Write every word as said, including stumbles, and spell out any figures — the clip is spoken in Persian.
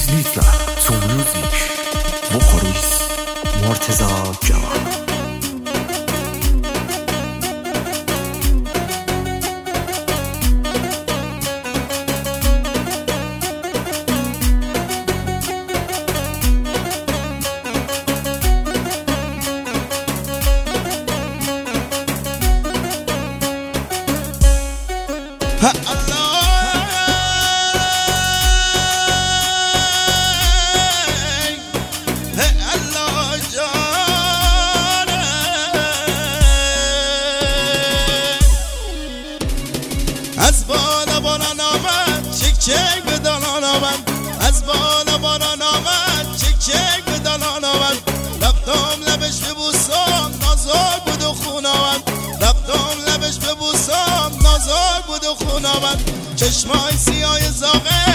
Kesinlikle zu Musik Vokalis Murteza Cavan. Ha Allah, ha Allah canım. Az bana bana namen çek çek bir dalana ben. Az bana bana namen çek çek bir dalana ben. Rفتم لبش ببوسم نازار بود و خونم رفتم لبش ببوسم نازار بود و خونم چشمای سیاه زاغه